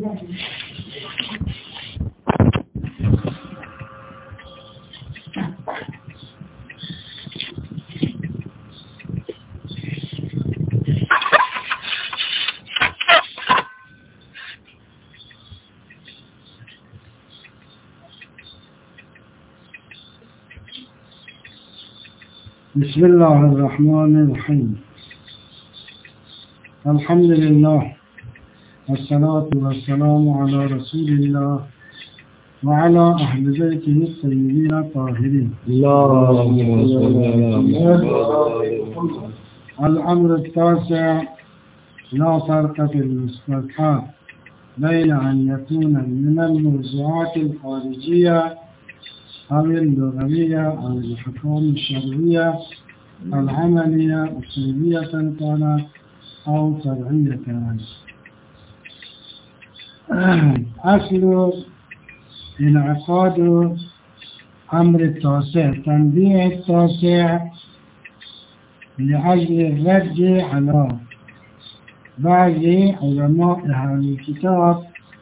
بسم الله الرحمن الرحيم. الحمد لله والصلاة والسلام على رسول الله وعلى أهل بيته الطيبين الطاهرين. الأمر التاسع: لا فرق في المستلحات بين أن يكون من الموضوعات الخارجية أو اللغوية أو الحكم الشرعية العملية أصولية كانت أو فرعية كانت. أصل انعقاد أمر التاسع: تنبيه التاسع لأجل الرد على بعض علماء أهل الكتاب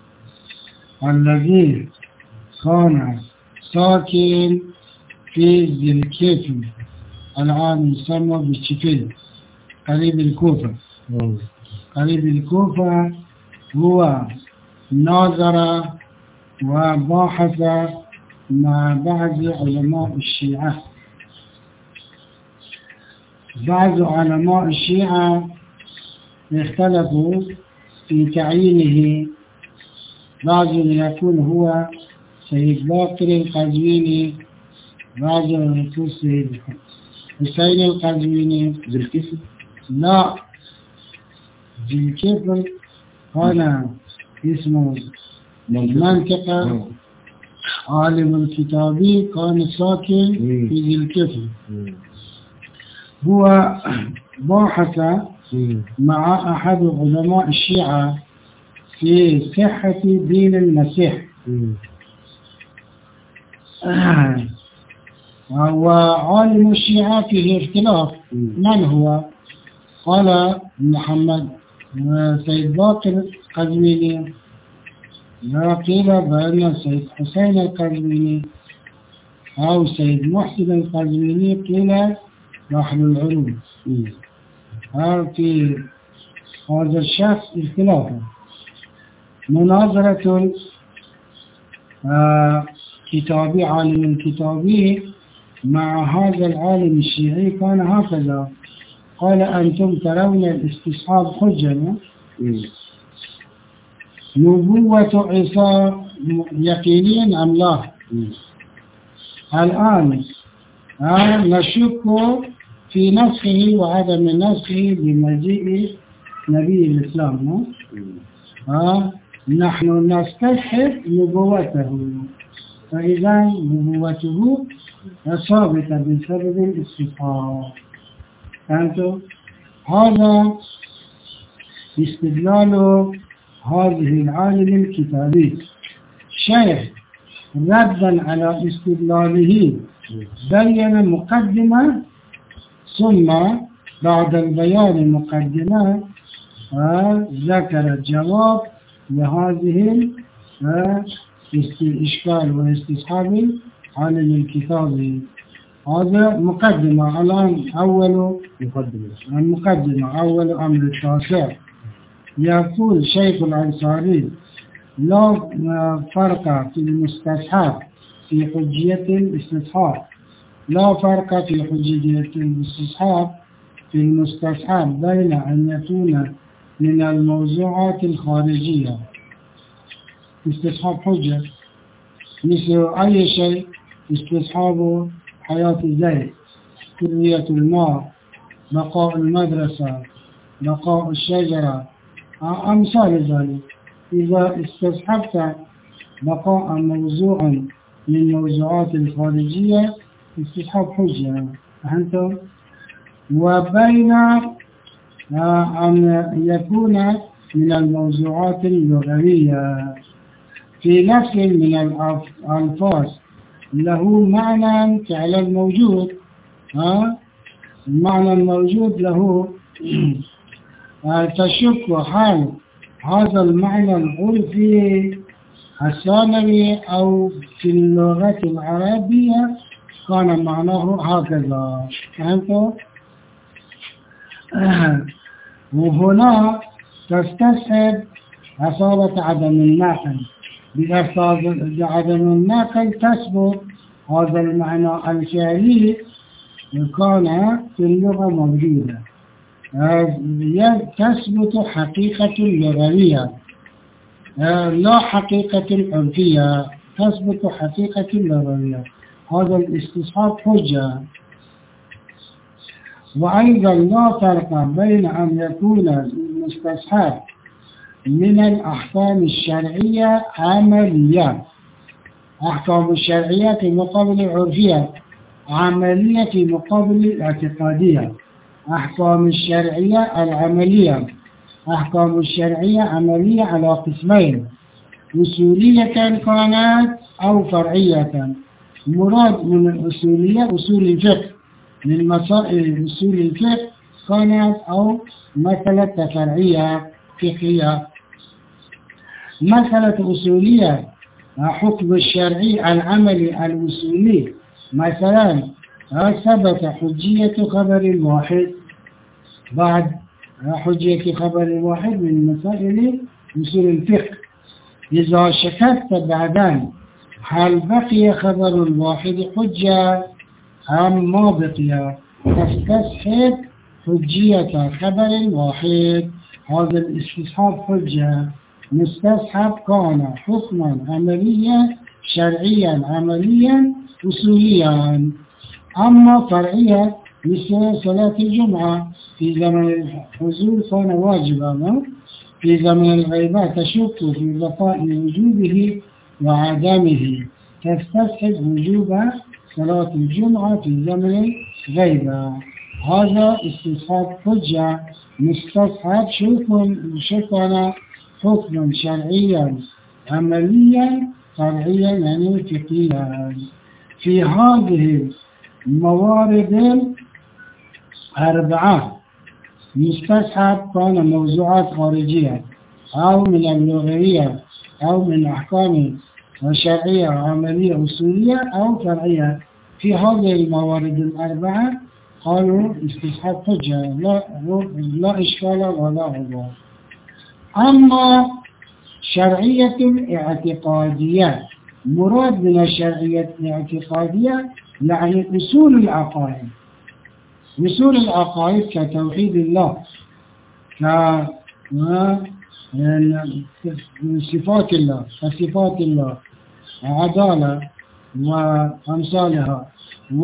الذي كان ساكن في ذي الكفل الآن يسمى بالشفيل قريب الكوفة. قريب الكوفة هو ناظر وباحث مع بعض علماء الشيعة. بعض علماء الشيعة اختلفوا في تعيينه، بعض يقول هو سيد باقر القزويني، بعض يقول سيد حسين القزويني. ذي الكفل؟ لا، ذي الكفل كان اسمه منطقة. عالم الكتابي كان ساكن في ذي الكفل. هو باحث مع أحد علماء الشيعة في صحة دين المسيح. وعالم الشيعة فيه اختلاف من هو. قال محمد سيد باقر القزويني، قيل بأن سيد حسين القزويني أو سيد محسن القزويني، قيل بحر العلوم. في هذا الشخص اختلاف. مناظرة كتابي عالم الكتابي مع هذا العالم الشيعي كان هكذا: قال: أنتم ترون الاستصحاب حجة؟ نبوة عيسى يقينيا أم لا؟ الآن نشك في نسخه وعدم نسخه بمجيء نبي الإسلام. نحن نستصحب نبوته، فإذا نبوته ثابتة بسبب الاستصحاب. فهمتوا؟ هذا استدلال هذه العالم الكتابي. شيخ ردا على استدلاله بين مقدمة، ثم بعد البيان المقدمة ذكر الجواب لهذه الإشكال واستصحاب عالم الكتاب. هذا مقدمة. الآن أول المقدمة، أول أمر التاسع. يقول شيخ الأنصاري: لا فرق في المستصحاب في حجية الاستصحاب. لا فرق في حجية الاستصحاب في المستصحاب بين أن يكون من الموضوعات الخارجية. استصحاب حجة مثل أي شيء: استصحاب حياة الزيت، كلية الماء، بقاء المدرسة، بقاء الشجرة، أمثال ذلك. إذا استصحبت بقاء موضوعا من الموضوعات الخارجية استصحاب حجة. فهمتم؟ وبين أن يكون من الموضوعات اللغوية في لفظ من الألفاظ له معنى فعلا موجود. المعنى الموجود له تشك هذا المعنى العرفي الثانوي أو في اللغة العربية كان معناه هكذا. فهمتوا؟ وهنا تستصحب أصالة عدم الناقل. بعدم الناقل تثبت هذا المعنى الفعلي كان في اللغة موجودة. تثبت حقيقة لغوية لا حقيقة عرفية، تثبت حقيقة لغوية. هذا الاستصحاب حجة. وأيضا لا فرق بين أن يكون المستصحب من الأحكام الشرعية عملية، أحكام الشرعية في مقابل العرفية، عملية في مقابل الاعتقادية. أحكام الشرعية العملية، أحكام الشرعية عملية على قسمين: أصولية كانت أو فرعية. مراد من الأصولية أصول الفقه، من مسائل أصول الفقه كانت أو مسألة فرعية فقهية. مسألة أصولية حكم الشرعي العملي الأصولي، مثلا ثبت حجية خبر الواحد. بعد حجية خبر الواحد من مسائل أصول الفقه. إذا شككت بعدين هل بقي خبر الواحد حجة أم ما بقي، تستصحب حجية خبر الواحد. هذا الاستصحاب حجة. مستصحب كان حكما عمليا شرعيا عمليا أصوليا. أما فرعية مثل صلاة الجمعة في زمن الحضور كان واجبا، في زمن الغيبة تشك في بقاء وجوبه وعدمه، تستصحب وجوب صلاة الجمعة في زمن الغيبة. هذا استصحاب حجة. مستصحب شكرا حكما شرعيا عمليا فرعيا يعني فقهيا. في هذه الموارد الأربعة مستصحب كان موضوعات خارجية أو من اللغوية أو من أحكام شرعية عملية أصولية أو فرعية. في هذه الموارد الأربعة قالوا استصحاب حجة، لا إشكال ولا عذر. أما شرعية الاعتقادية، مراد من الشرعية الاعتقادية يعني أصول العقائد. أصول العقائد كتوحيد الله، كصفات الله، كصفات الله، عدالة وأمثالها،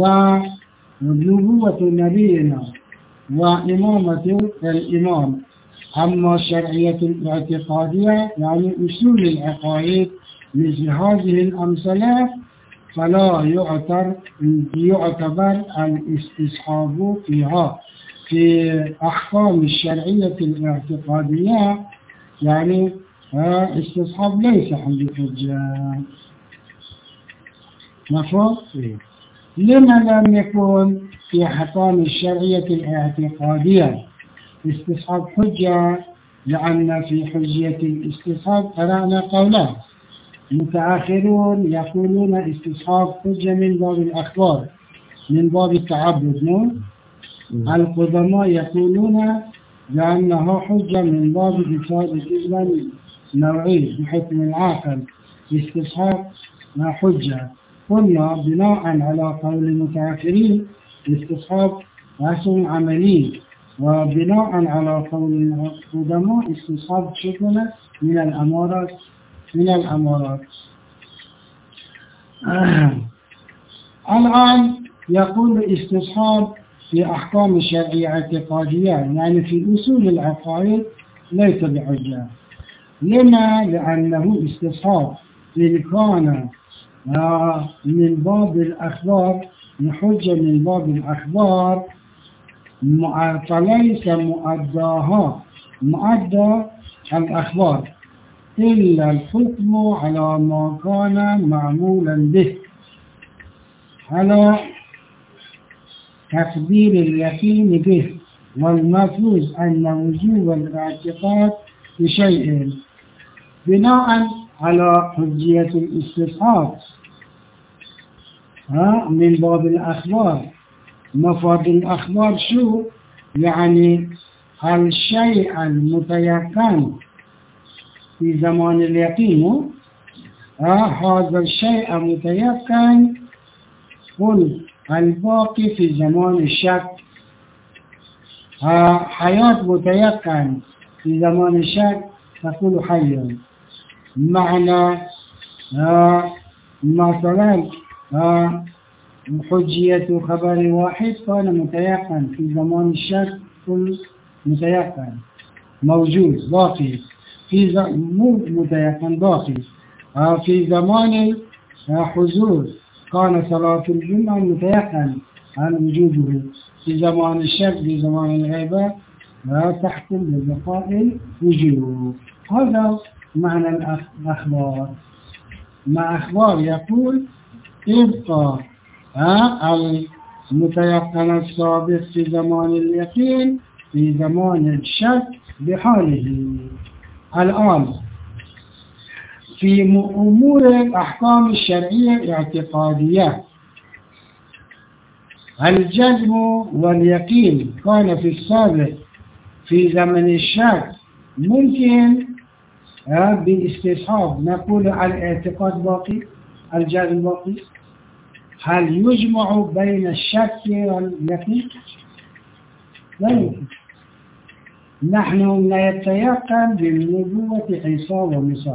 ونبوة نبينا، وإمامة الإمام. أما الشرعية الاعتقادية يعني أصول العقائد مثل هذه الأمثلة فلا يعتبر الاستصحاب فيها. في أحكام الشرعية الاعتقادية يعني استصحاب ليس عند حجة. مفهوم؟ لما لم يكن في أحكام الشرعية الاعتقادية استصحاب حجة؟ لأن في حجية الاستصحاب قرأنا قولان: متأخرون يقولون استصحاب حجة من باب الأخبار، من باب التعبد. القدماء يقولون لأنها حجة من باب إفادة الإذن نوعي بحكم العاقل. استصحاب حجة. قلنا بناء على قول المتأخرين استصحاب رسم عملي، وبناء على قول القدماء استصحاب شكل من الأمارات. الآن يقول استصحاب في أحكام الشرعية اعتقادية يعني في أصول العقائد ليس بحجة. لما؟ لأنه استصحاب إن كان من باب الأخبار حجة من باب الأخبار فليس مؤدى الأخبار إلا الحكم على ما كان معمولا به، على تقدير اليقين به، والمفروض أن وجوب الاعتقاد بشيء بناء على حجية الاستصحاب من باب الأخبار. مفاد الأخبار شو؟ يعني الشيء المتيقن في زمان اليقين، هذا الشيء متيقن، قل الباقي في زمان الشك. حياة متيقن في زمان الشك تقول حي. معنى مثلا حجية خبر واحد كان متيقن في زمان الشك، قل متيقن موجود باقي في مو متيقن باقي. في زمان حضور كان صلاة الجمعة متيقن عن وجوده. في زمان الشك في زمان الغيبة لا تحكم ببقاء الوجود. هذا معنى الأخبار. مع أخبار يقول ابقى المتيقن السابق في زمان اليقين في زمان الشك بحاله. الآن في أمور الأحكام الشرعية الاعتقادية، الجزم واليقين كان في السابق في زمن الشك ممكن بالاستصحاب نقول الاعتقاد باقي، الجزم باقي. هل يجمع بين الشك واليقين؟ لا يمكن. نحن نتيقن بنبوة عيسى وموسى.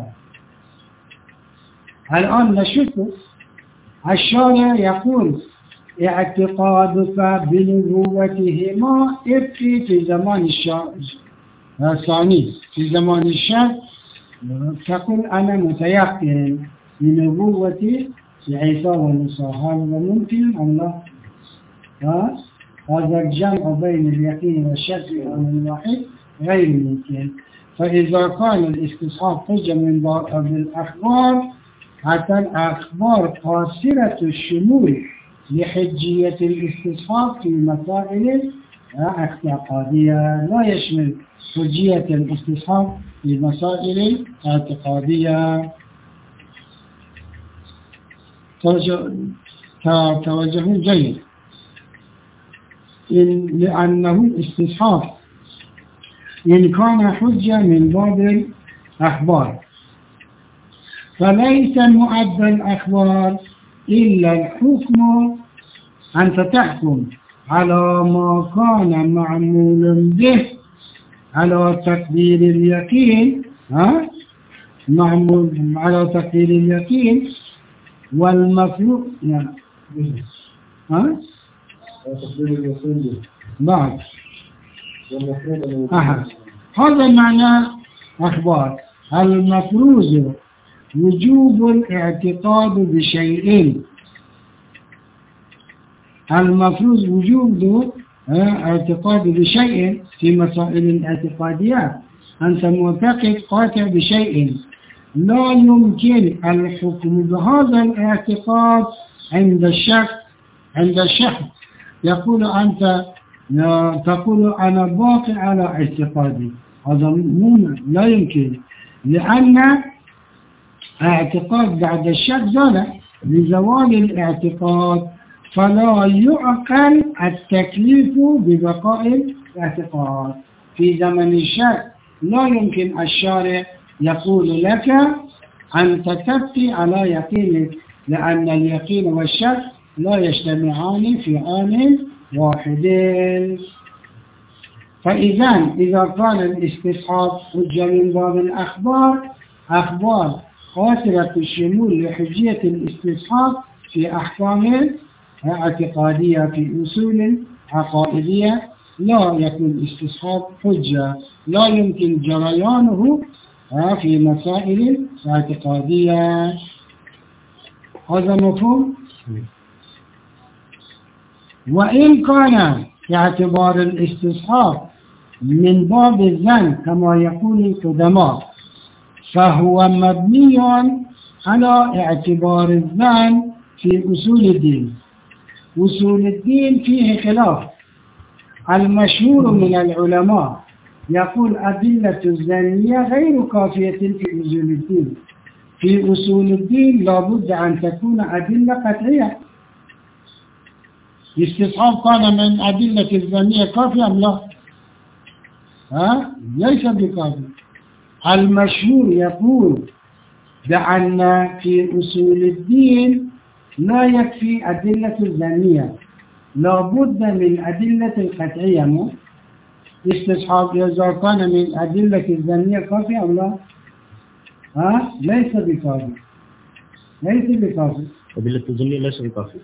الآن نشك. الشارع يقول اعتقادك بنبوتهما ابقي في زمان الثاني. في زمان الشك تقول أنا متيقن بنبوة عيسى وموسى. هذا ممكن أم لا؟ هذا الجمع بين اليقين والشك في أمر واحد غير ممكن. فإذا كان الاستصحاب حجة من باب الأخبار، حتى الأخبار قاصرة الشمول لحجية الاستصحاب في مسائل اعتقادية، لا يشمل حجية الاستصحاب في مسائل اعتقادية. توجه جيد. لأنه استصحاب إن كان حجة من باب الأخبار، فليس مؤدى الأخبار إلا الحكم. أنت تحكم على ما كان معمول به على تقدير اليقين، معمول على تقدير اليقين والمفروض بعد هذا معنى أخبار. المفروض وجوب الاعتقاد بشيء. المفروض وجوب اعتقاد بشيء في مسائل الاعتقاديات. أنت معتقد قاطع بشيء، لا يمكن الحكم بهذا الاعتقاد عند الشك. عند الشك يقول أنت تقول أنا باقي على اعتقادي، هذا لا يمكن، لأن اعتقاد بعد الشك زال لزوال الاعتقاد، فلا يعقل التكليف ببقاء الاعتقاد. في زمن الشك لا يمكن الشارع يقول لك أنت تبقي على يقينك، لأن اليقين والشك لا يجتمعان في آن واحد. إذا كان الاستصحاب حجة من باب الأخبار، أخبار قاصرة الشمول لحجية الاستصحاب في أحكام اعتقادية في أصول عقائدية، لا يكون الاستصحاب حجة، لا يمكن جريانه في مسائل اعتقادية. هذا مفهوم؟ وإن كان اعتبار الاستصحاب من باب الظن كما يقول القدماء، فهو مبني على اعتبار الظن في أصول الدين. أصول الدين فيه خلاف. المشهور من العلماء يقول أدلة الزانية غير كافية في أصول الدين. في أصول الدين لابد أن تكون أدلة قطعية. استصحاب كان من أدلة الزانية كافية أم لا؟ ليس بكافي. المشهور يقول بأن في أصول الدين لا يكفي أدلة الزانية، لابد من أدلة القطعية. استصحاب إذا كان من أدلة الزانية كافية أو لا؟ ليس بكافي. ليس بكافي. أدلة الزانية ليس بكافي.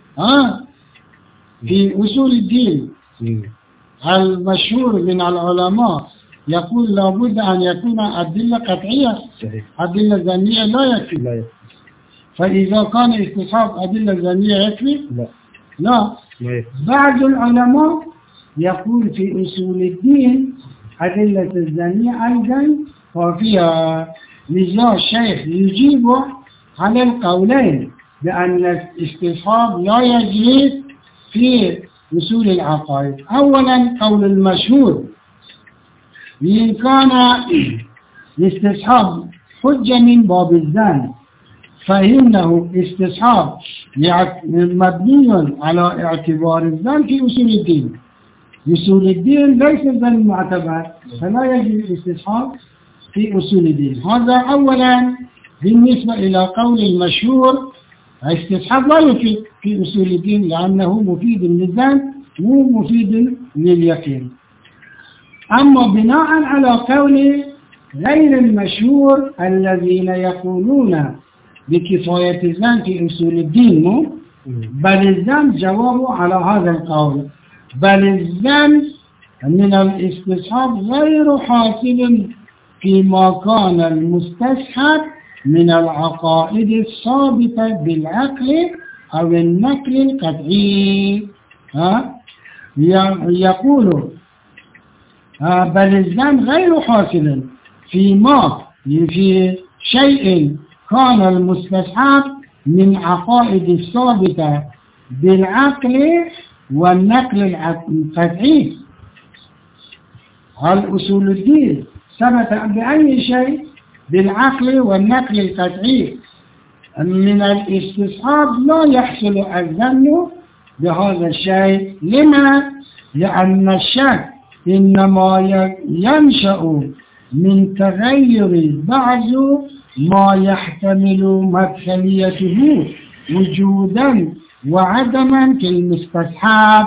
في أصول الدين المشهور من العلماء يقول لابد أن يكون أدلة قطعية. أدلة زانية لا يكفي. فإذا كان استصحاب أدلة زانية يكفي؟ لا. بعض العلماء يقول في أصول الدين أدلة الزانية أيضا كافية. لذا الشيخ يجيب على القولين بأن الاستصحاب لا يجري في أصول العقائد. أولا قول المشهور إن كان الاستصحاب حجة من باب الزان فإنه استصحاب مبني على اعتبار الزان في أصول الدين. أصول الدين ليس الزان معتبر، فلا يجب الاستصحاب في أصول الدين. هذا أولا. بالنسبة إلى قول المشهور الاستصحاب لا يفيد في أصول الدين لأنه مفيد للزان مو مفيد لليقين. أما بناء على قول غير المشهور الذين يقولون بكفاية الزان في أصول الدين، بل الزان جواب على هذا القول، بل الزان من الاستصحاب غير حاصل فيما كان المستصحب من العقائد الثابتة بالعقل أو النقل القطعي. يقول بل الزان غير حاصل في شيء كان المستصحب من عقائد الثابتة بالعقل والنقل القطعي. هل أصول الدين ثبت بأي شيء؟ بالعقل والنقل القطعي. من الاستصحاب لا يحصل الظن بهذا الشيء. لما؟ لأن الشك إنما ينشأ من تغير بعض ما يحتمل مدخليته وجودا وعدما في المستصحاب.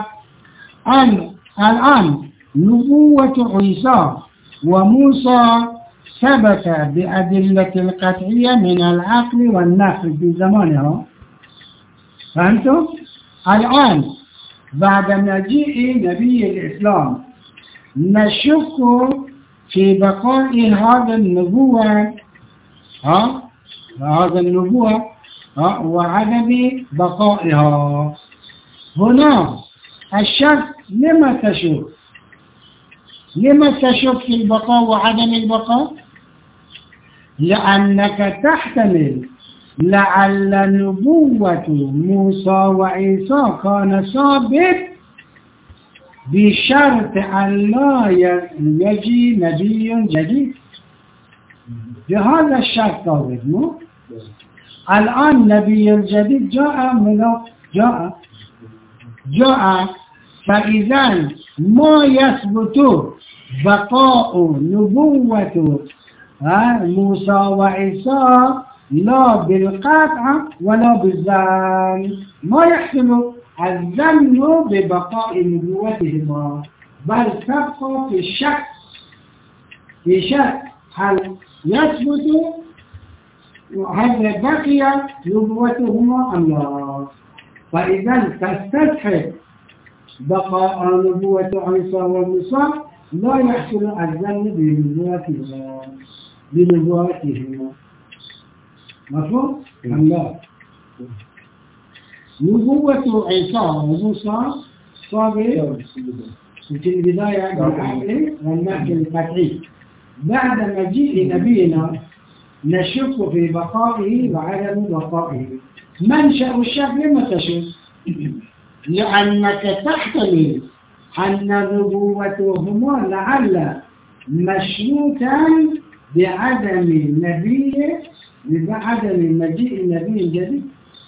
الآن نبوة عيسى وموسى ثبت بأدلة القطعية من العقل والنقل في زمانها. فهمتم؟ الآن بعد مجيء نبي الإسلام نشك في بقاء هذا النبوة وعدم بقائها. هنا الشك لما تشك؟ لما تشك في البقاء وعدم البقاء؟ لأنك تحتمل لعل نبوة موسى وعيسى كان ثابت بشرط أن لا يجي نبي جديد. بهذا الشرط ثابت. الآن نبي الجديد جاء فإذا ما يثبت بقاء نبوة موسى وعيسى لا بالقطع ولا بالظن، ما يحصل الظن ببقاء نبوتهما، بل تبقى في الشك هل يثبت هل بقي نبوتهما أم لا. فإذا تستدحق بقاء نبوة عيسى وموسى لا يحصل الظن بنبوتهما. مفهوم أم لا؟ نبوة عيسى وموسى صادرة في البداية بالعقل والنقل القطعي. بعد مجيء نبينا نشك في بقائه وعدم بقائه. منشأ الشك لما تشك؟ لأنك تحتمل أن نبوتهما لعل مشروطا بعدم مجيء النبي الجديد.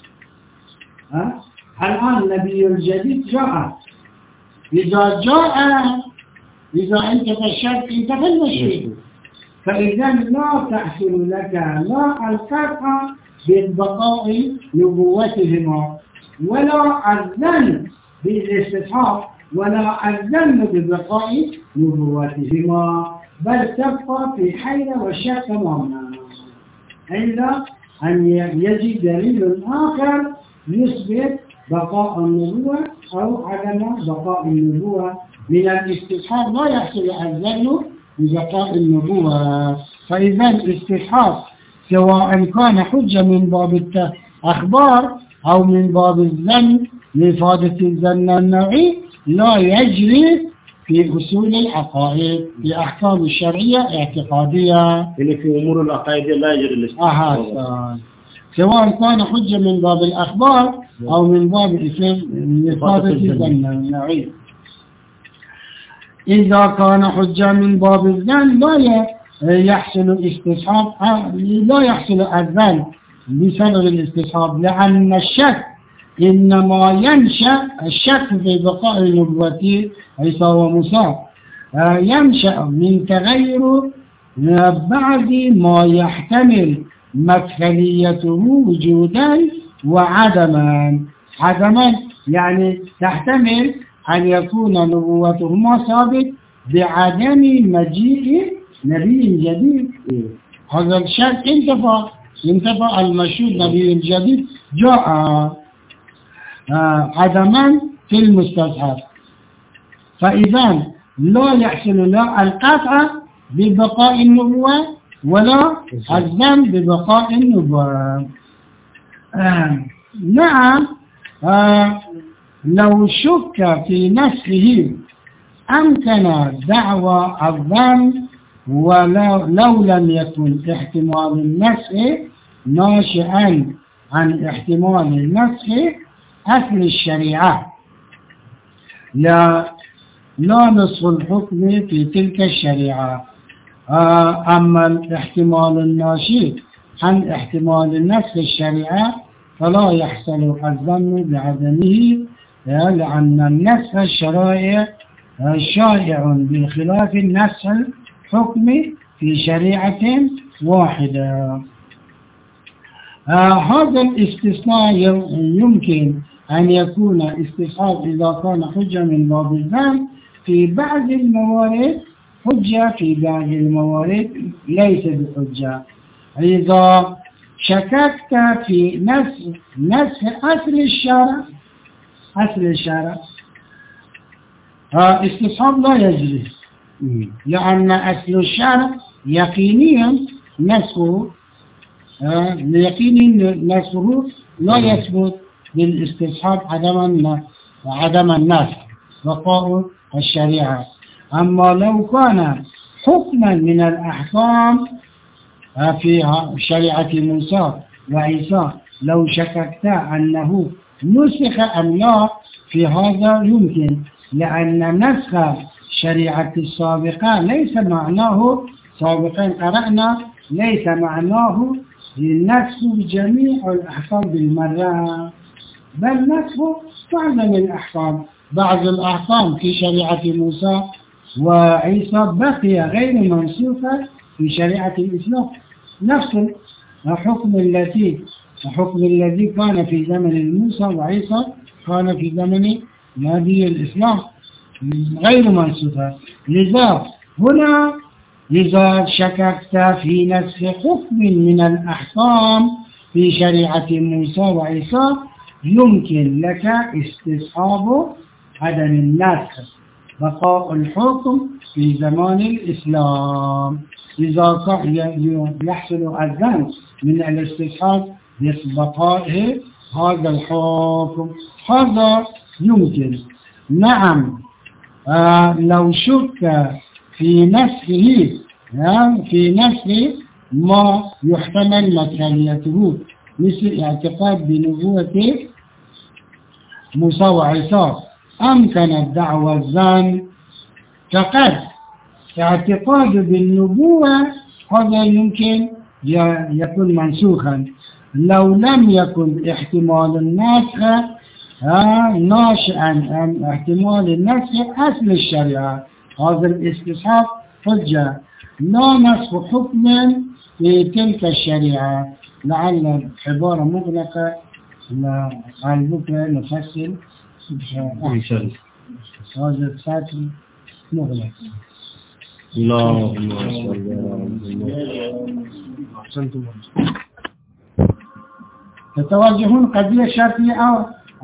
الآن النبي الجديد جاء، إذا انتفى الشرط انتفى المشروط، فإذا لا تحصل لك لا القطع بالبقاء نبوتهما ولا الظن بالاستصحاب ولا الظن ببقاء نبوتهما، بل تبقى في حيرة وشك تماما إلا أن يجد دليل آخر يثبت بقاء النبوة أو عدم بقاء النبوة. من الاستصحاب لا يحصل الظن ببقاء النبوة. فإذا الاستصحاب سواء كان حجة من باب الأخبار أو من باب الظن لإفادة الظن النوعي لا يجري في أصول العقائد، في أحكام الشرعية اعتقادية. يعني في أمور العقائد لا يجري الاستثناء. سواء كان حجة من باب الأخبار أو من باب إفادة الظن النوعي. إذا كان حجة من باب الظن لا يحصل الاستصحاب، لا يحصل الظن بسبب الاستصحاب، لأن الشك إنما ينشأ الشك في بقاء نبوة عيسى وموسى ينشأ من تغير بعد ما يحتمل مدخليته وجودا وعدما. عدما يعني تحتمل أن يكون نبوتهما ثابت بعدم مجيء نبي جديد. هذا الشك انتفى المشهود نبي الجديد جاء عدما في المستصحب. فإذا لا يحصل لا القطع ببقاء النبوة ولا الظن ببقاء النبوة. نعم، لو شك في نسخه أمكن دعوى الظن ولو لم يكن احتمال النسخ ناشئا عن احتمال النسخ أصل الشريعة، لا نصف الحكم في تلك الشريعة. أما الاحتمال الناشئ عن احتمال النسخ الشريعة فلا يحصل الظن بعدمه، لأن النسخ الشرائع شائع بخلاف النسخ الحكم في شريعة واحدة. هذا الاستثناء يمكن أن يكون استصحاب إذا كان حجة من باب الظن في بعض الموارد، حجة في بعض الموارد ليس بحجة. إذا شككت في نسخ أصل الشرع استصحاب لا يجري، لأن أصل الشرع يقينيا نسخه لا يثبت بالاستصحاب عدم النسخ بقاء الشريعة. أما لو كان حكما من الأحكام في شريعة موسى وعيسى لو شككت أنه نسخ أم لا، في هذا يمكن، لأن نسخ شريعة السابقة ليس معناه سابقا قرأنا ليس معناه نسخ جميع الأحكام بالمرة، بل نسخ بعض الأحكام. بعض الأحكام في شريعة موسى وعيسى بقي غير منسوخة في شريعة الإسلام. نفس الحكم الذي كان في زمن موسى وعيسى كان في زمن نبي الإسلام غير منسوخة. لذا هنا إذا شككت في نسخ حكم من الأحكام في شريعة موسى وعيسى يمكن لك استصحاب عدم النسخ بقاء الحكم في زمان الإسلام. إذا يحصل الظن من الاستصحاب بقائه هذا الحكم، هذا يمكن. نعم، لو شك في نسخه في نسخ ما يحتمل مكانيته مثل اعتقاد بنبوة موسى وعيسى أمكن الدعوى الظن فقد اعتقاد بالنبوة هذا يمكن يكون منسوخا لو لم يكن احتمال النسخ ناشئا عن احتمال النسخ أصل الشريعة. هذا الاستصحاب حجة لا نسخ حكم في تلك الشريعة. لعل عبارة مغلقة على بكرة نفصل هذا السطر مغلق. اللهم صل تتوجهون قضية شرطية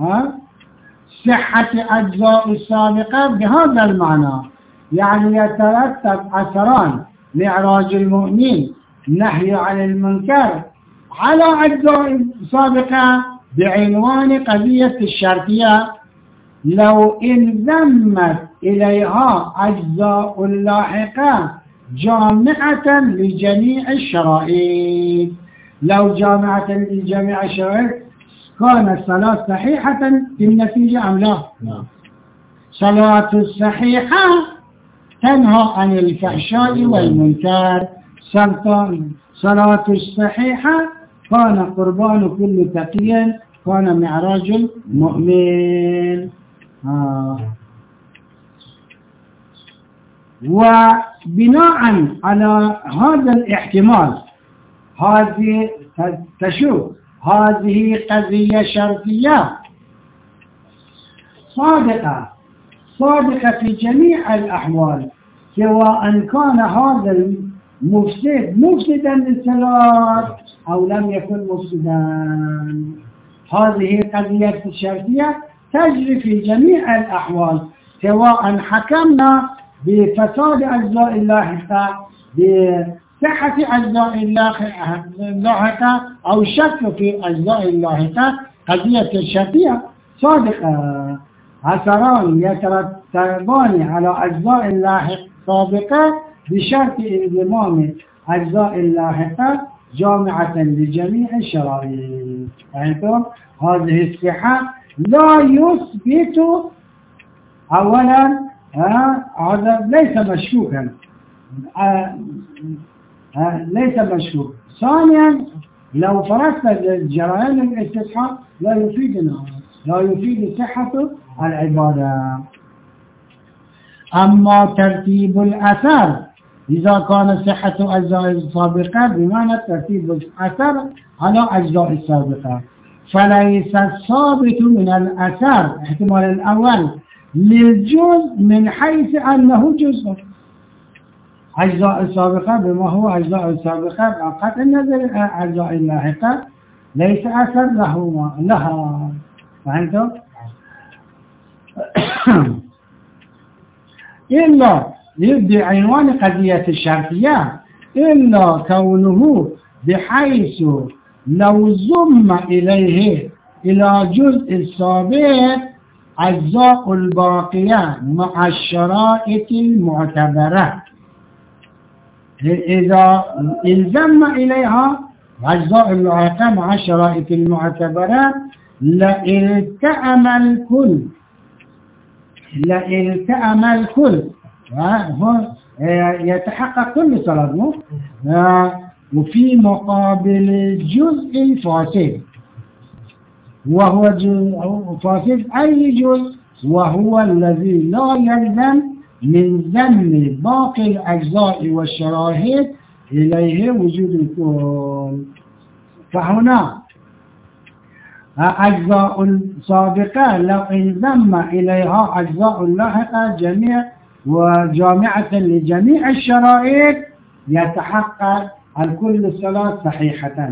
صحة أجزاء السابقة بهذا المعنى، يعني يترتب أثران معراج المؤمن نهي عن المنكر على أجزاء سابقة بعنوان قضية الشرطية. لو انضمت إليها أجزاء لاحقة جامعة لجميع الشرائط، لو جامعة لجميع الشرائط كانت الصلاة صحيحة بالنتيجة أم لا؟ صلاة الصحيحة تنهى عن الفحشاء والمنكر. صلاة الصحيحة كان قربان كل تقي كان معراج المؤمن. وبناء على هذا الاحتمال هذه تشوف هذه قضية شرطية صادقة في جميع الأحوال، سواء كان هذا المفسد مفسدا للصلاة أو لم يكن مفسدا. هذه قضية الشرطية تجري في جميع الأحوال، سواء حكمنا بفساد أجزاء اللاحقة بصحة أجزاء اللاحقة أو شك في أجزاء اللاحقة. قضية الشرطية صادقة، أثران يترتبان على أجزاء اللاحقة سابقة بشرط انضمام أجزاء اللاحقة جامعة لجميع الشرائط. فهمتم؟ هذه الصحة لا يثبت أولا هذا ليس مشكوكا، ليس مشكوك. ثانيا لو فرضت جريان الاستصحاب لا يفيد صحة العبادة. أما ترتيب الأثر إذا كان صحة أجزاء السابقة بمعنى ترتيب الأثر على أجزاء السابقة، فليس الثابت من الأثر احتمال الأول للجزء من حيث أنه جزء. أجزاء السابقة بما هو أجزاء السابقة بقطع النظر أجزاء اللاحقة ليس أثر لها. فهمتم؟ إلا يبدي عنوان قضية الشرطية إلا كونه بحيث لو ضم إليه إلى جزء السابق أجزاء الباقية مع الشرائط المعتبرة، إذا الزم إليها أجزاء اللاحقة مع الشرائط المعتبرة لالتأم الكل يتحقق كل صلاة. وفي مقابل الجزء الفاسد، وهو فاسد أي جزء، وهو الذي لا يلزم من ذم باقي الأجزاء والشراهد إليه وجود الكل. فهنا أجزاء سابقة لو انضم إليها أجزاء لاحقة جميع وجامعة لجميع الشرائط يتحقق الكل الصلاة صحيحة،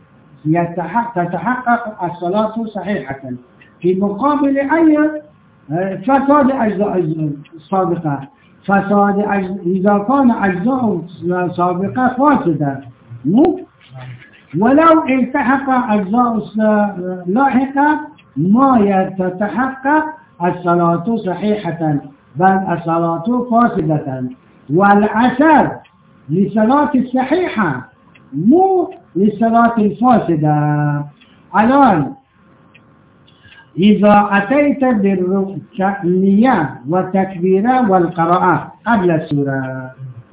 تتحقق الصلاة صحيحة. في مقابل أي فساد أجزاء السابقة، إذا كان أجزاء سابقة فاسدة ولو التحق أجزاء لاحقة ما يتحقق الصلاة صحيحة بل الصلاة فاسدة. والأثر لصلاة الصحيحة مو للصلاة الفاسدة. الآن إذا أتيت بالنية والتكبير والقراءة قبل السورة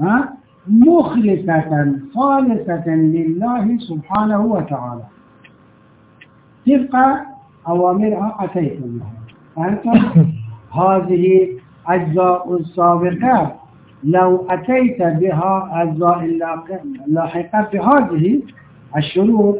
مخلصة خالصة لله سبحانه وتعالى تبقى أوامرها أتيت بها. فأنتم هذه أجزاء السابقة لو أتيت بها أجزاء اللاحقة بهذه الشروط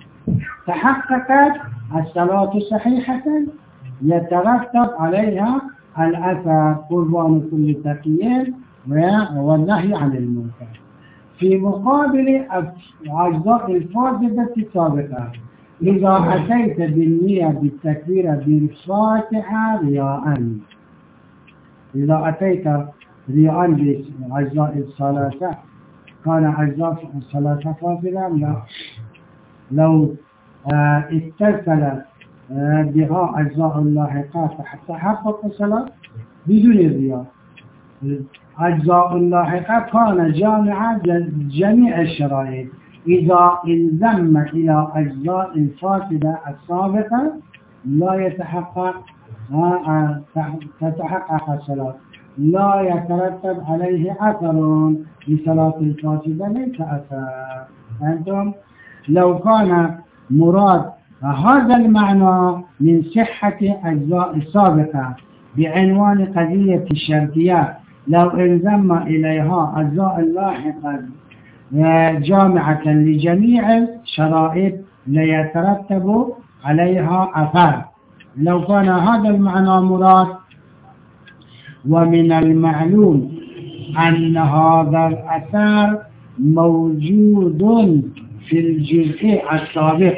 تحققت الصلاة صحيحة يترتب عليها الأثر قربان كل تقي والنهي عن المنكر. في مقابل أجزاء الفاسدة السابقة إذا أتيت بالنية بالتكبير بالفاتحة رياء، إذا أتيت رياء بأجزاء الصلاة كان أجزاء الصلاة فاسدة. لا، لو اتصل بها أجزاء اللاحقات حتى حقق الصلاة بدون الرياء. أجزاء اللاحقة كان جامعة جميع الشرائط. إذا انضم إلى أجزاء الفاسدة السابقة لا تتحقق الصلاة، لا يترتب عليه أثر. لصلاة الفاسدة ليس أثر. أنتم لو كان مراد هذا المعنى من صحة أجزاء السابقة بعنوان قضية الشرطية، لو انضم إليها أجزاء اللاحقة جامعة لجميع الشرائط ليترتب عليها أثر. لو كان هذا المعنى مراد. ومن المعلوم أن هذا الأثر موجود في الجزء السابق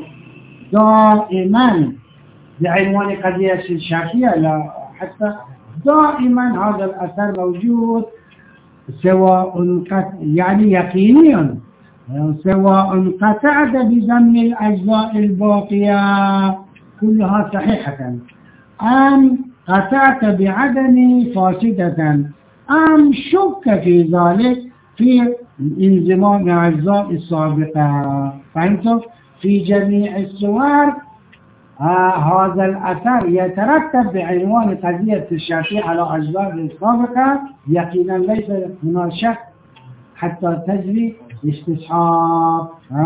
دائما بعنوان قضية الشرطية، لا حتى دائما هذا الأثر موجود سواء يعني يقينيا، سواء قطعت بضم الأجزاء الباقية كلها صحيحة أم قطعت بعدم فاسدة أم شك في ذلك في انضمام أجزاء السابقة. فهمتم؟ في جميع الصور هذا الأثر يترتب بعنوان قضية الشرطية على أجزاء السابقة يقينا، ليس هناك شك حتى تجري استصحاب.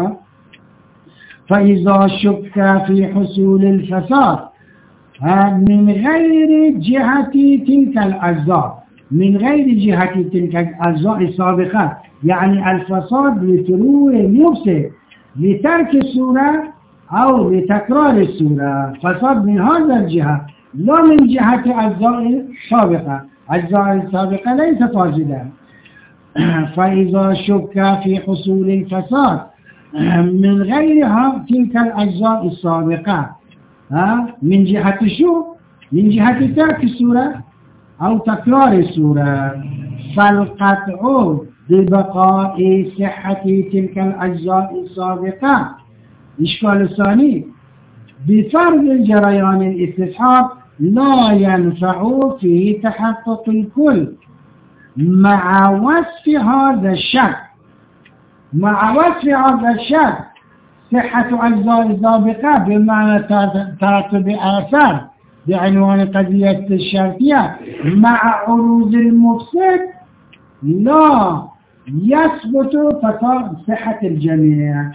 فإذا شك في حصول الفساد من غير جهة تلك الأجزاء، من غير جهة تلك الأجزاء السابقة، يعني الفساد لطلوع المفسد لترك السورة أو لتكرار السورة، فساد من هذا الجهة لا من جهة أجزاء السابقة. أجزاء السابقة ليس فاسدة. فإذا شك في حصول الفساد من غيرها تلك الأجزاء السابقة من جهة شو؟ من جهة ترك السورة أو تكرار السورة، فالقطع ببقاء صحة تلك الأجزاء السابقة. الإشكال الثاني بفرض الجريان الاستصحاب لا ينفع في تحقق الكل مع وصف هذا الشك، مع وصف هذا الشك صحة أجزاء السابقة بمعنى ترتب آثار بعنوان قضية الشرطية مع عروض المفسد لا يثبت فساد صحة الجميع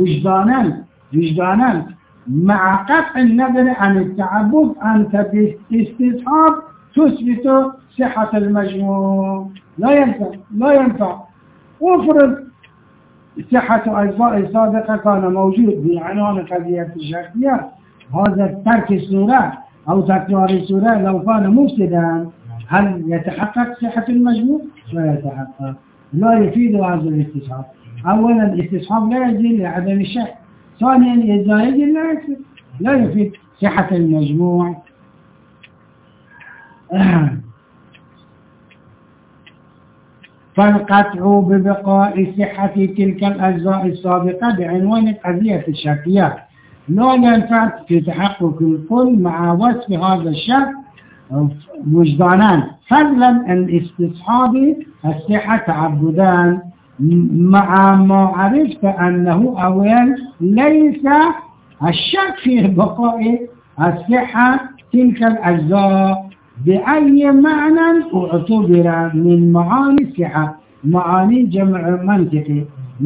وجدانا مع قطع النظر عن التعبد أنت باستصحاب تثبت صحة المجموع. لا ينفع. افرض صحة أجزاء السابقة كان موجود بعنوان قضية الشرطية، هذا ترك السورة أو تكرار السورة لو كان مفسدا هل يتحقق صحة المجموع؟ لا يتحقق. لا يفيد هذا الاستصحاب. أولا الاستصحاب لا يزيل لعدم الشك، ثانيا إذا يزيل لا يفيد صحة المجموع. فالقطع ببقاء صحة تلك الأجزاء السابقة بعنوان قضية الشرطية لا ينفع في تحقق الكل مع وصف هذا الشك وجدانا، فضلا عن استصحاب الصحة تعبدان مع ما عرفت أنه أولا ليس الشك في بقاء الصحة تلك الأجزاء بأي معنى اعتبر من معاني الصحة. معاني جمع منطقي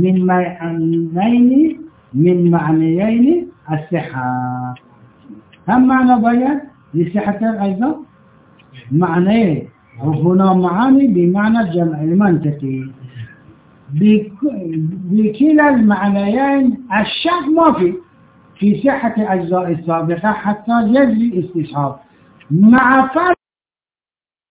من معنيين الصحة. هم معنى بيان لصحة الأجزاء معنى، وهنا معاني بمعنى الجمع المنطقي. بكلا المعنيين الشك ما في صحة أجزاء السابقة حتى يجري استصحاب، مع فرق